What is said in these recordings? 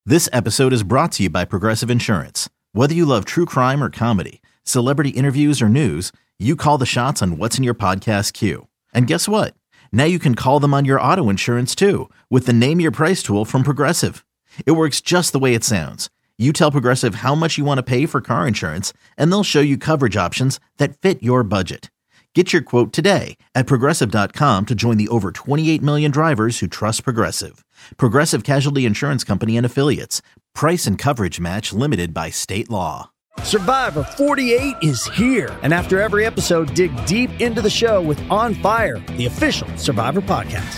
This episode is brought to you by Progressive Insurance. Whether you love true crime or comedy, celebrity interviews or news, you call the shots on what's in your podcast queue. And guess what? Now you can call them on your auto insurance too with the Name Your Price tool from Progressive. It works just the way it sounds. You tell Progressive how much you want to pay for car insurance, and they'll show you coverage options that fit your budget. Get your quote today at Progressive.com to join the over 28 million drivers who trust Progressive. Progressive Casualty Insurance Company and Affiliates. Price and coverage match limited by state law. Survivor 48 is here. And after every episode, dig deep into the show with On Fire, the official Survivor podcast.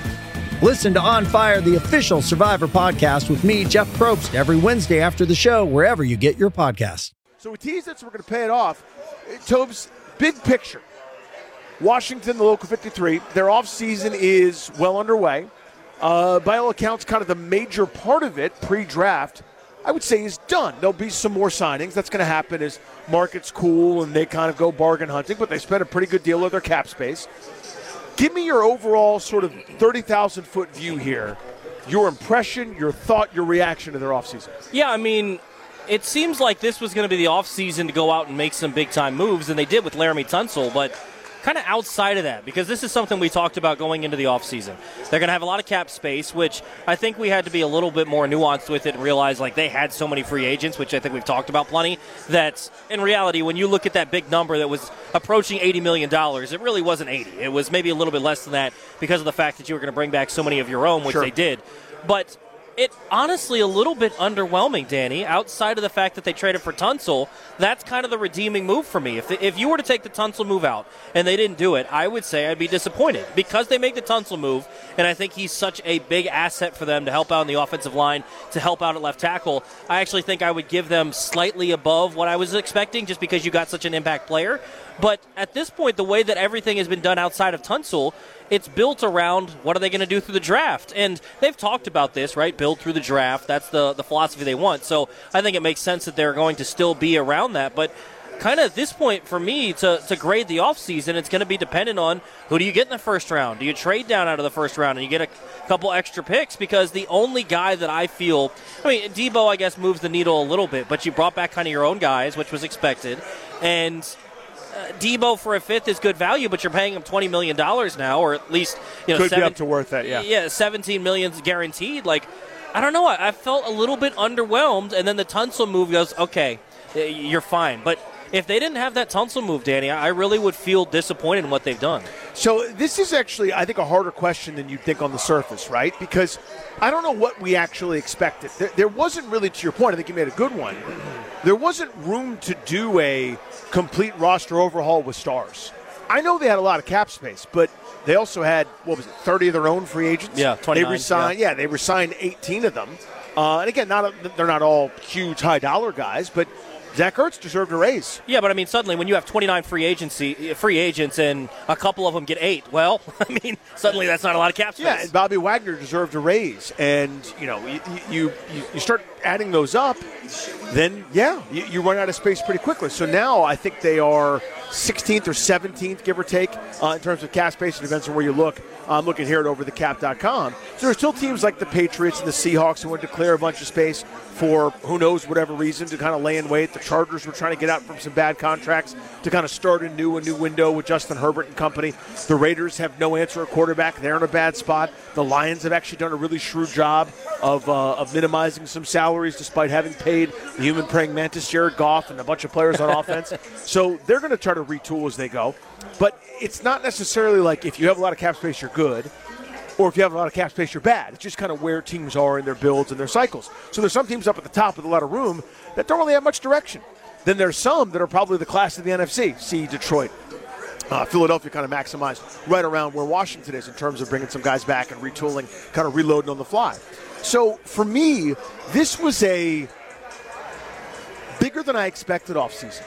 Listen to On Fire, the official Survivor podcast with me, Jeff Probst, every Wednesday after the show, wherever you get your podcasts. So we teased it, so we're going to pay it off. Tobes, big picture. Washington, the local 53, their offseason is well underway. By all accounts, kind of the major part of it, pre-draft, I would say is done. There'll be some more signings. That's going to happen as markets cool and they kind of go bargain hunting, but they spent a pretty good deal of their cap space. Give me your overall sort of 30,000-foot view here, your impression, your thought, your reaction to their offseason. Yeah, I mean, it seems like this was going to be the offseason to go out and make some big-time moves, and they did with Laremy Tunsil, but kind of outside of that, because this is something we talked about going into the offseason. They're going to have a lot of cap space, which I think we had to be a little bit more nuanced with it and realize like they had so many free agents, which I think we've talked about plenty, that in reality, when you look at that big number that was approaching $80 million, it really wasn't 80. It was maybe a little bit less than that because of the fact that you were going to bring back so many of your own, which they did. But it honestly a little bit underwhelming, Danny, outside of the fact that they traded for Tunsil. That's kind of the redeeming move for me. If you were to take the Tunsil move out and they didn't do it, I would say I'd be disappointed because they make the Tunsil move, and I think he's such a big asset for them to help out in the offensive line, to help out at left tackle. I actually think I would give them slightly above what I was expecting just because you got such an impact player. But at this point, the way that everything has been done outside of Tunsil, it's built around what are they going to do through the draft. And they've talked about this, right? Build through the draft. That's the philosophy they want. So I think it makes sense that they're going to still be around that. But kind of at this point, for me, to grade the offseason, it's going to be dependent on who do you get in the first round. Do you trade down out of the first round and you get a couple extra picks? Because the only guy that I feel, I mean, Debo, I guess, moves the needle a little bit, but you brought back kind of your own guys, which was expected. And Debo for a fifth is good value, but you're paying him $20 million now, or at least, could be up to worth that, yeah. Yeah, $17 million guaranteed. Like, I don't know. I felt a little bit underwhelmed, and then the Tunsil move goes, okay, you're fine. But if they didn't have that Tunsil move, Danny, I really would feel disappointed in what they've done. So this is actually, I think, a harder question than you'd think on the surface, right? Because I don't know what we actually expected. There wasn't really, to your point, I think you made a good one, there wasn't room to do a complete roster overhaul with stars. I know they had a lot of cap space, but they also had, 30 of their own free agents? Yeah, 29. They resigned 18 of them. And again, they're not all huge high-dollar guys, but Zach Ertz deserved a raise. Yeah, but I mean, suddenly when you have 29 free agents and a couple of them get 8, well, I mean, suddenly that's not a lot of cap space. Yeah, and Bobby Wagner deserved a raise, and you start adding those up, then you run out of space pretty quickly. So now I think they are 16th or 17th, give or take, in terms of cap space. It depends on where you look. I'm looking here at overthecap.com. So there are still teams like the Patriots and the Seahawks who would declare a bunch of space for who knows whatever reason to kind of lay in wait. The Chargers were trying to get out from some bad contracts to kind of start a new window with Justin Herbert and company. The Raiders have no answer at quarterback. They're in a bad spot. The Lions have actually done a really shrewd job of minimizing some salaries despite having paid the human praying mantis Jared Goff and a bunch of players on offense. So they're going to try to retool as they go. But it's not necessarily like if you have a lot of cap space, you're good, or if you have a lot of cap space, you're bad. It's just kind of where teams are in their builds and their cycles. So there's some teams up at the top with a lot of room that don't really have much direction. Then there's some that are probably the class of the NFC. See Detroit. Philadelphia kind of maximized right around where Washington is in terms of bringing some guys back and retooling, kind of reloading on the fly. So for me, this was a bigger than I expected offseason.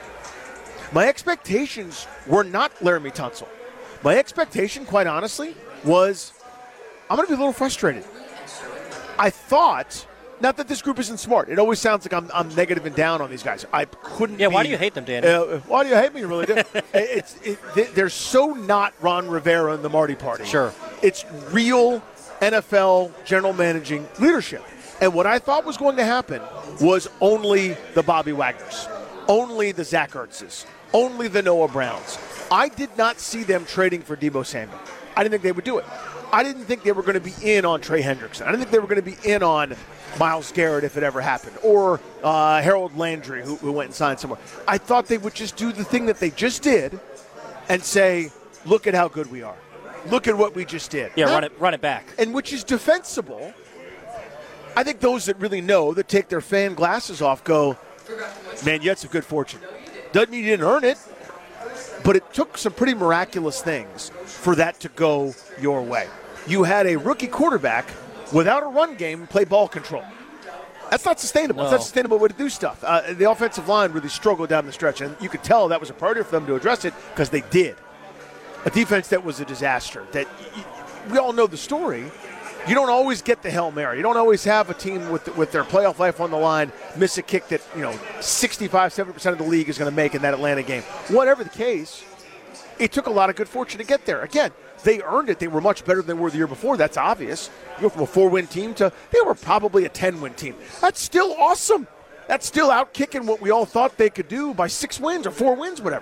My expectations were not Laremy Tunsil. My expectation, quite honestly, was I'm going to be a little frustrated. I thought, not that this group isn't smart. It always sounds like I'm negative and down on these guys. I couldn't why do you hate them, Danny? Why do you hate me? You really do. They're so not Ron Rivera and the Marty Party. Sure. It's real NFL general managing leadership. And what I thought was going to happen was only the Bobby Wagners, only the Zach Ertzes, only the Noah Browns. I did not see them trading for Deebo Samuel. I didn't think they would do it. I didn't think they were going to be in on Trey Hendrickson. I didn't think they were going to be in on Myles Garrett if it ever happened, or Harold Landry, who went and signed somewhere. I thought they would just do the thing that they just did and say, look at how good we are. Look at what we just did. Yeah, run it back. And which is defensible. I think those that really know, that take their fan glasses off, go, man, you had some good fortune. Doesn't mean you didn't earn it, but it took some pretty miraculous things for that to go your way. You had a rookie quarterback without a run game play ball control. That's not sustainable. No. It's not a sustainable way to do stuff. The offensive line really struggled down the stretch, and you could tell that was a priority for them to address it because they did. A defense that was a disaster. That we all know the story. You don't always get the Hail Mary. You don't always have a team with their playoff life on the line miss a kick that 65, 70% of the league is going to make in that Atlanta game. Whatever the case, it took a lot of good fortune to get there. Again, they earned it. They were much better than they were the year before. That's obvious. You go from a 4-win team to they were probably a 10-win team. That's still awesome. That's still out kicking what we all thought they could do by 6 wins or 4 wins, whatever.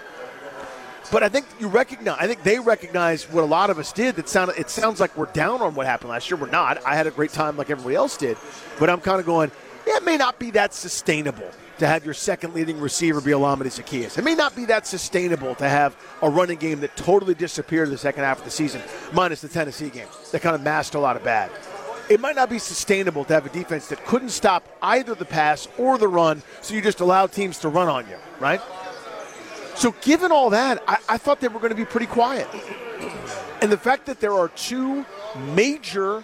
But I think they recognize what a lot of us did. It sounds like we're down on what happened last year. We're not. I had a great time like everybody else did. But I'm kind of going, it may not be that sustainable to have your second leading receiver be Olamide Zaccheaus. It may not be that sustainable to have a running game that totally disappeared in the second half of the season, minus the Tennessee game. That kind of masked a lot of bad. It might not be sustainable to have a defense that couldn't stop either the pass or the run, so you just allow teams to run on you, right? So given all that, I thought they were going to be pretty quiet. And the fact that there are 2 major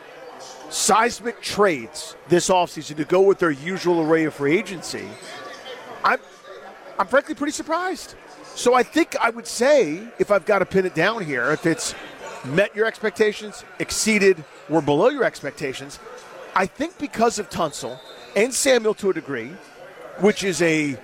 seismic trades this offseason to go with their usual array of free agency, I'm frankly pretty surprised. So I think I would say, if I've got to pin it down here, if it's met your expectations, exceeded, or below your expectations, I think because of Tunsil and Samuel to a degree, which is a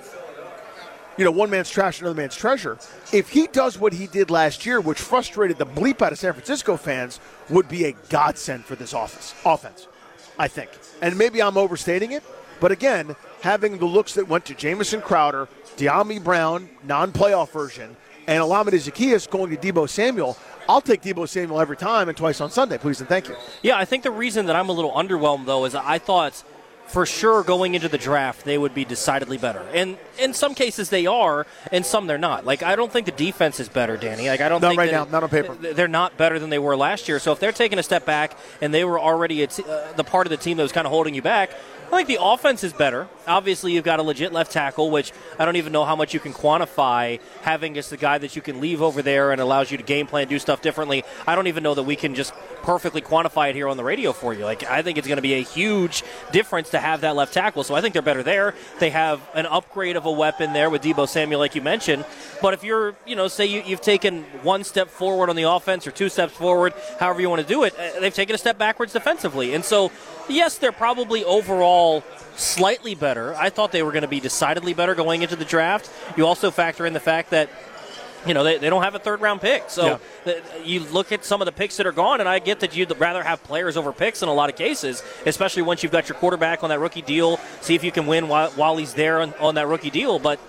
one man's trash, another man's treasure. If he does what he did last year, which frustrated the bleep out of San Francisco fans, would be a godsend for this offense, I think. And maybe I'm overstating it, but again, having the looks that went to Jamison Crowder, De'Ami Brown, non-playoff version, and Olamide Zaccheaus going to Deebo Samuel, I'll take Deebo Samuel every time and twice on Sunday, please and thank you. Yeah, I think the reason that I'm a little underwhelmed, though, is I thought for sure going into the draft they would be decidedly better. And in some cases they are, and some they're not. Like, I don't think the defense is better, Danny. Like, I don't not think right now, not on paper. They're not better than they were last year. So if they're taking a step back and they were already the part of the team that was kind of holding you back, I think the offense is better. Obviously, you've got a legit left tackle, which I don't even know how much you can quantify having as the guy that you can leave over there and allows you to game plan, do stuff differently. I don't even know that we can just perfectly quantify it here on the radio for you. Like, I think it's going to be a huge difference to have that left tackle. So I think they're better there. They have an upgrade of a weapon there with Deebo Samuel, like you mentioned. But if you're, say you've taken 1 step forward on the offense or 2 steps forward, however you want to do it, they've taken a step backwards defensively. And so, yes, they're probably overall slightly better. I thought they were going to be decidedly better going into the draft. You also factor in the fact that they don't have a third-round pick. So you look at some of the picks that are gone, and I get that you'd rather have players over picks in a lot of cases, especially once you've got your quarterback on that rookie deal, see if you can win while he's there on that rookie deal. But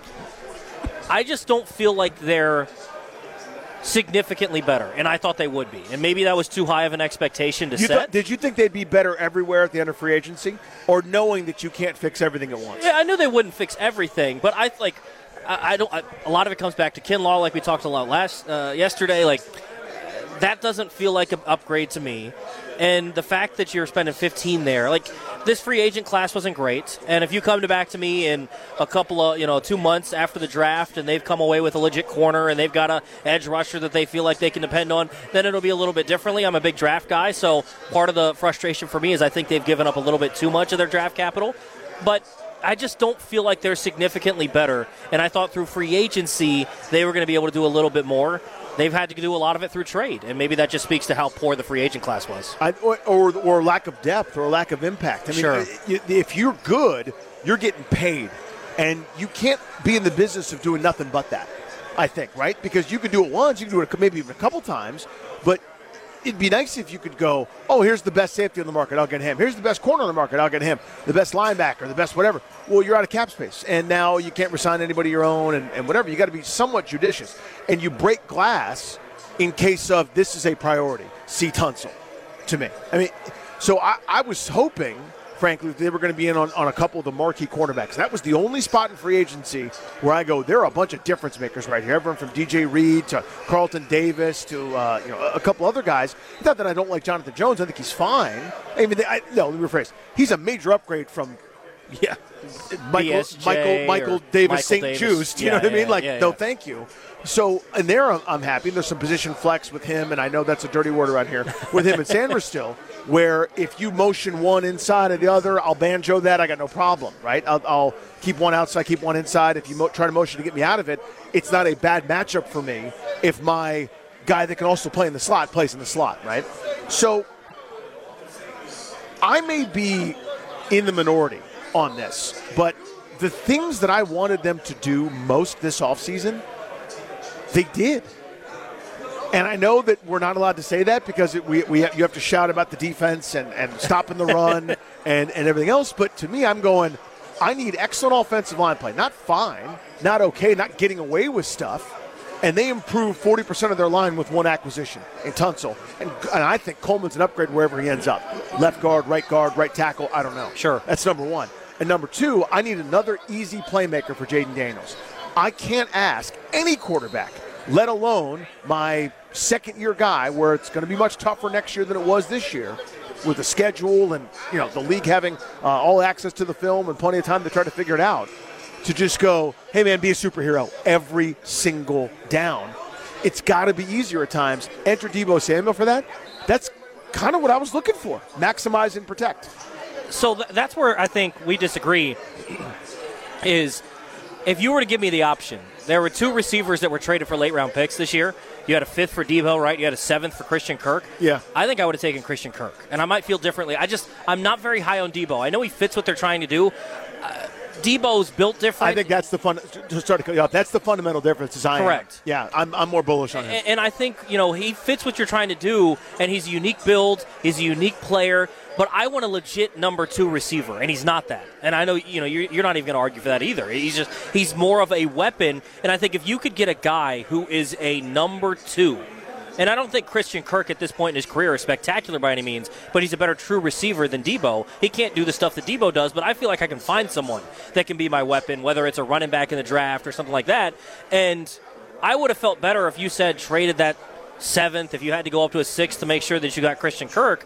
I just don't feel like they're significantly better, and I thought they would be. And maybe that was too high of an expectation to set. Did you think they'd be better everywhere at the end of free agency, or knowing that you can't fix everything at once? Yeah, I knew they wouldn't fix everything, but I don't. A lot of it comes back to Kinlaw, like we talked a lot yesterday. Like, that doesn't feel like an upgrade to me. And the fact that you're spending 15 there, like, this free agent class wasn't great. And if you come back to me in a couple of 2 months after the draft, and they've come away with a legit corner, and they've got a edge rusher that they feel like they can depend on, then it'll be a little bit differently. I'm a big draft guy, so part of the frustration for me is I think they've given up a little bit too much of their draft capital. But I just don't feel like they're significantly better. And I thought through free agency they were going to be able to do a little bit more. They've had to do a lot of it through trade, and maybe that just speaks to how poor the free agent class was. Or lack of depth or lack of impact. I mean, sure. If you're good, you're getting paid, and you can't be in the business of doing nothing but that, I think, right? Because you can do it once, you can do it maybe even a couple times, but it'd be nice if you could go, oh, here's the best safety on the market, I'll get him. Here's the best corner on the market, I'll get him. The best linebacker, the best whatever. Well, you're out of cap space, and now you can't resign anybody your own and whatever. You got to be somewhat judicious. And you break glass in case of this is a priority. See Tunsil, to me. I mean, so I was hoping, frankly, they were going to be in on a couple of the marquee cornerbacks. That was the only spot in free agency where I go, there are a bunch of difference makers right here. Everyone from DJ Reed to Carlton Davis to a couple other guys. Not that I don't like Jonathan Jones. I think he's fine. I mean, let me rephrase. He's a major upgrade from Michael Davis St. Juiced. You know what I mean? No, thank you. So, and there I'm happy. There's some position flex with him, and I know that's a dirty word around here, with him and Sanders still, where if you motion one inside of the other, I'll banjo that. I got no problem, right? I'll keep one outside, keep one inside. If you try to motion to get me out of it, it's not a bad matchup for me if my guy that can also play in the slot plays in the slot, right? So I may be in the minority on this, but the things that I wanted them to do most this offseason, they did. And I know that we're not allowed to say that because you have to shout about the defense and stopping the run and everything else. But to me, I'm going, I need excellent offensive line play. Not fine, not okay, not getting away with stuff. And they improved 40% of their line with one acquisition in Tunsil. And I think Coleman's an upgrade wherever he ends up. Left guard, right tackle, I don't know. Sure. That's number one. And number two, I need another easy playmaker for Jaden Daniels. I can't ask any quarterback, let alone my second-year guy, where it's going to be much tougher next year than it was this year with the schedule and the league having all access to the film and plenty of time to try to figure it out, to just go, hey, man, be a superhero every single down. It's got to be easier at times. Enter Deebo Samuel for that. That's kind of what I was looking for, maximize and protect. So that's where I think we disagree is if you were to give me the option, there were two receivers that were traded for late-round picks this year. You had a fifth for Deebo, right? You had a seventh for Christian Kirk. Yeah. I think I would have taken Christian Kirk, and I might feel differently. I'm not very high on Deebo. I know he fits what they're trying to do. Deebo's built different. I think that's that's the fundamental difference. Is Correct. Yeah, I'm more bullish on him. And I think he fits what you're trying to do, and he's a unique build. He's a unique player. But I want a legit number two receiver, and he's not that. And I know you're not even going to argue for that either. He's more of a weapon. And I think if you could get a guy who is a number two. And I don't think Christian Kirk at this point in his career is spectacular by any means, but he's a better true receiver than Deebo. He can't do the stuff that Deebo does, but I feel like I can find someone that can be my weapon, whether it's a running back in the draft or something like that. And I would have felt better if you said traded that seventh, if you had to go up to a sixth to make sure that you got Christian Kirk,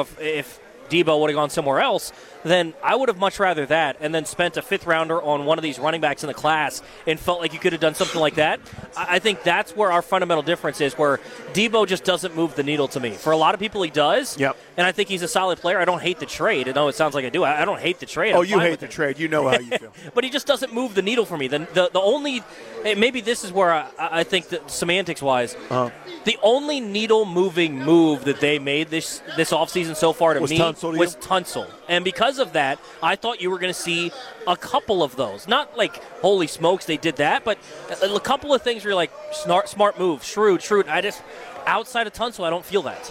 if Deebo would have gone somewhere else, then I would have much rather that and then spent a fifth rounder on one of these running backs in the class and felt like you could have done something like that. I think that's where our fundamental difference is, where Deebo just doesn't move the needle to me. For a lot of people, he does. Yep. And I think he's a solid player. I don't hate the trade. I know it sounds like I do. I don't hate the trade. Oh, you hate the trade. You know how you feel. But he just doesn't move the needle for me. The only – maybe this is where I think that semantics-wise, the only needle-moving move that they made this offseason so far to me was Tunsil. And because of that, I thought you were going to see a couple of those. Not like, holy smokes, they did that, but a couple of things where you're like, smart move, shrewd. Outside of Tunsil, I don't feel that.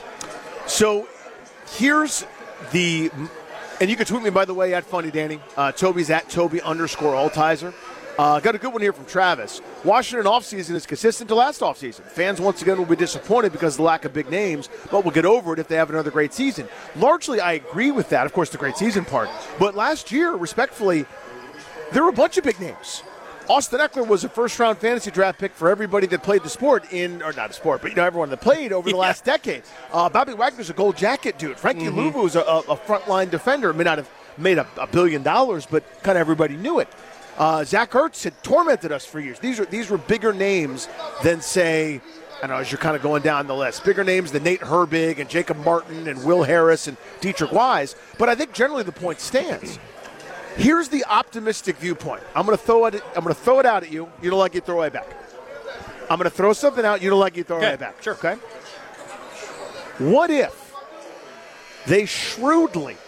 So here's the – and you can tweet me, by the way, at Funny Danny. Toby's at Toby_Altizer. Got a good one here from Travis. Washington offseason is consistent to last offseason. Fans, once again, will be disappointed because of the lack of big names, but will get over it if they have another great season. Largely, I agree with that, of course, the great season part. But last year, respectfully, there were a bunch of big names. Austin Eckler was a first-round fantasy draft pick for everybody that played the sport or not a sport, but everyone that played over the last decade. Bobby Wagner's a gold jacket dude. Frankie Louvu is a frontline defender. May not have made $1 billion, but kind of everybody knew it. Zach Ertz had tormented us for years. These were bigger names than, say, I don't know, as you're kind of going down the list, bigger names than Nate Herbig and Jacob Martin and Will Harris and Dietrich Wise. But I think generally the point stands. Here's the optimistic viewpoint. I'm going to throw it out at you. You don't like it, throw it back. I'm going to throw something out. You don't like it, throw it back. Sure. Okay. What if they shrewdly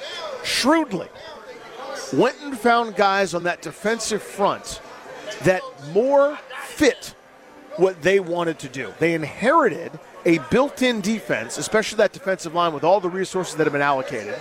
went and found guys on that defensive front that more fit what they wanted to do? They inherited a built-in defense, especially that defensive line with all the resources that have been allocated.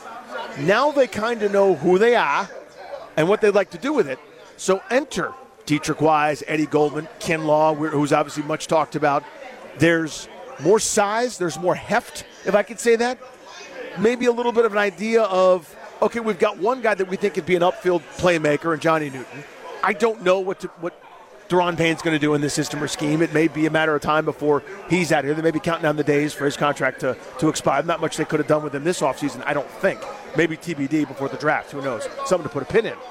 Now they kind of know who they are and what they'd like to do with it. So enter Dietrich Wise, Eddie Goldman, Kinlaw, who's obviously much talked about. There's more size. There's more heft, if I could say that. Maybe a little bit of an idea of, okay, we've got one guy that we think could be an upfield playmaker in Johnny Newton. I don't know what Deron Payne's going to do in this system or scheme. It may be a matter of time before he's out here. They may be counting down the days for his contract to expire. Not much they could have done with him this offseason, I don't think. Maybe TBD before the draft. Who knows? Something to put a pin in.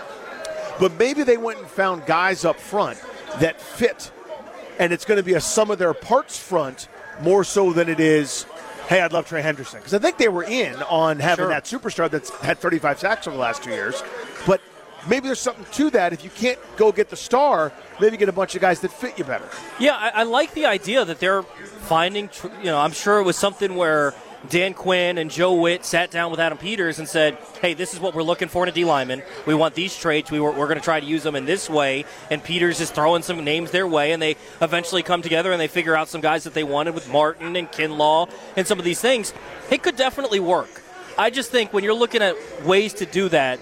But maybe they went and found guys up front that fit, and it's going to be a sum of their parts front more so than it is, hey, I'd love Trey Henderson. Because I think they were in on having that superstar that's had 35 sacks over the last 2 years. But maybe there's something to that. If you can't go get the star, maybe get a bunch of guys that fit you better. Yeah, I like the idea that they're finding, I'm sure it was something where Dan Quinn and Joe Witt sat down with Adam Peters and said, hey, this is what we're looking for in a D lineman. We want these traits. We're going to try to use them in this way. And Peters is throwing some names their way, and they eventually come together and they figure out some guys that they wanted with Martin and Kinlaw and some of these things. It could definitely work. I just think when you're looking at ways to do that,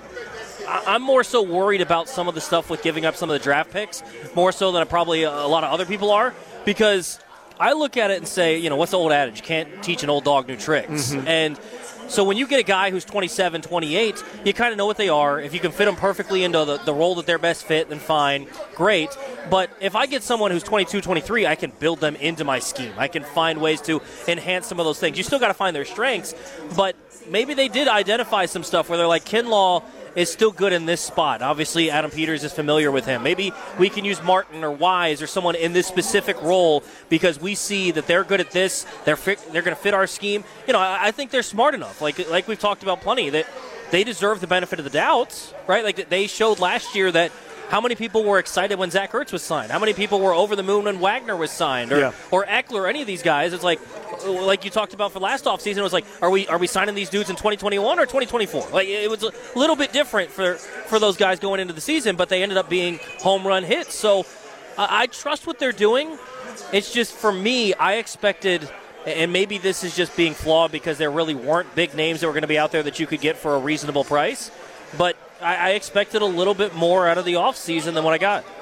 I'm more so worried about some of the stuff with giving up some of the draft picks, more so than probably a lot of other people are, because I look at it and say, what's the old adage? You can't teach an old dog new tricks. Mm-hmm. And so when you get a guy who's 27, 28, you kind of know what they are. If you can fit them perfectly into the role that they're best fit, then fine, great. But if I get someone who's 22, 23, I can build them into my scheme. I can find ways to enhance some of those things. You still got to find their strengths, but maybe they did identify some stuff where they're like, Kinlaw is still good in this spot. Obviously, Adam Peters is familiar with him. Maybe we can use Martin or Wise or someone in this specific role because we see that they're good at this. They're going to fit our scheme. I think they're smart enough. Like we've talked about plenty, that they deserve the benefit of the doubt, right? Like they showed last year that how many people were excited when Zach Ertz was signed? How many people were over the moon when Wagner was signed? Or Eckler, or any of these guys? It's like you talked about for last offseason, it was like, are we signing these dudes in 2021 or 2024? Like, it was a little bit different for those guys going into the season, but they ended up being home run hits. So I trust what they're doing. It's just, for me, I expected, and maybe this is just being flawed because there really weren't big names that were going to be out there that you could get for a reasonable price, but I expected a little bit more out of the offseason than what I got.